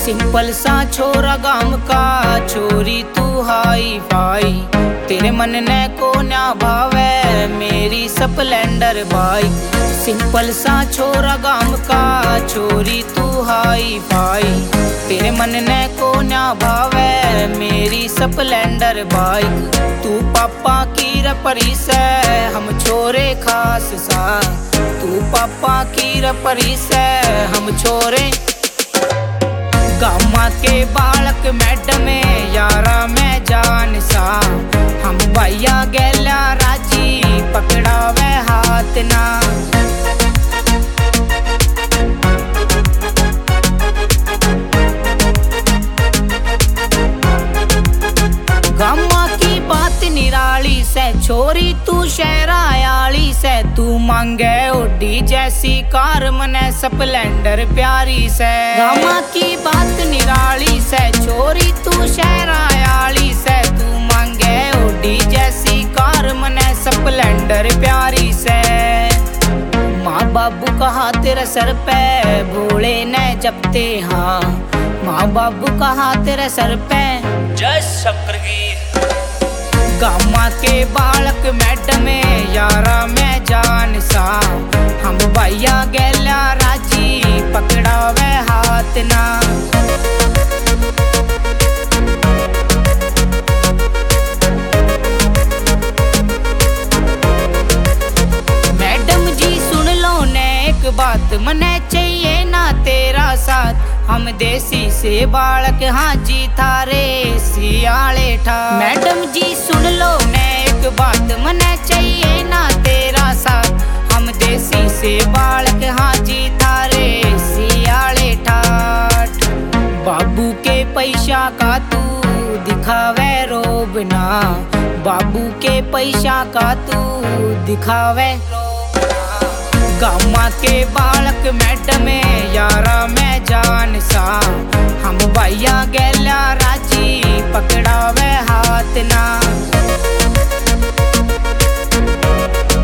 Simple सा छोरा गांव का छोरी तू हाई फाई, तेरे मन ने को ना भावे मेरी स्प्लेंडर बाइक। सिंपल सा छोरा गांव का छोरी तू हाई फाई, तेरे मन ने को ना भावे मेरी स्प्लेंडर बाइक। तू पापा की रपरी से हम छोरे खास सा, तू पापा की रपरी से हम छोरे। गामा के बालक मैडम यारा में जान सा, हम भैया गेला राजी पकड़ावे हाथ ना। गामा की बात निराली से छोरी तू शहरायाली से, तू मांगे ओडी जैसी कार मने स्प्लेंडर प्यारी से। गामा की बात निराली से छोरी तू शहरायाली से, तू मांगे ओडी जैसी कार मने स्प्लेंडर प्यारी से। माँ बाबू कहा तेरे सर पे भोले ने जपते हाँ, माँ बाबू कहा तेरे सर पे जय शंकर की। गामा के बालक मैडम यारा में जान सा, हम भैया गेला राजी पकड़ावे हाथ ना। मैडम जी सुन लो ने एक बात, मने चाहिए ना तेरा साथ, हम देसी से बालक हाँ जी थारे सियाले ठा। मैडम जी सुन लो ने एक बात, मने चाहिए ना तेरा साथ, हम देसी से बालक हाँ जी थारे सियाले ठाठ। बाबू के पैसा का तू दिखावे रोब ना, बाबू के पैसा का तू दिखावे। गामा के बालक मैडम यारा में जान सा, हम भैया गेला राजी पकड़ावे हाथ ना।